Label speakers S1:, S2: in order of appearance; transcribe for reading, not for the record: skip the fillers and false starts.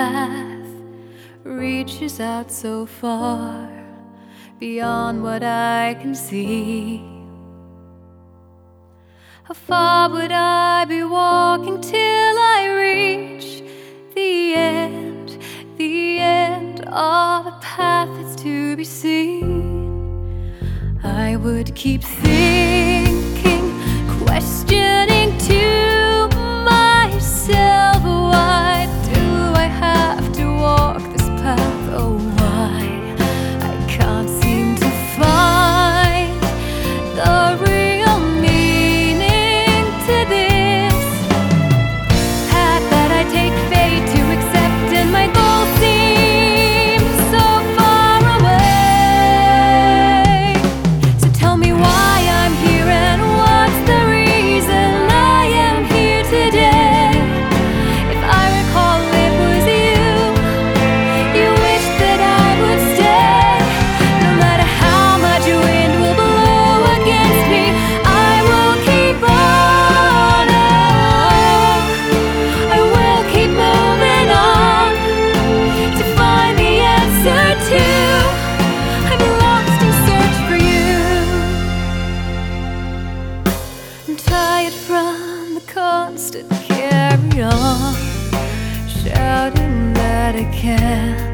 S1: path reaches out so far beyond what I can see. How far would I be walking till I reach the end of a path that's to be seen? I would keep thinking, questioning to myself, why do I have to walk this path? Oh, why? I can't seem to find the real meaning to this path that I take fate to accept, and my goal seems so far away. So tell me why I'm here and what's the reason I am here today. If I recall, it was you wished that I would stay. No matter how much wind will blow against me, I will keep on. I will keep moving on to find the answer to I'm lost in search for you. I'm tired from the constant carry on, shouting that I can't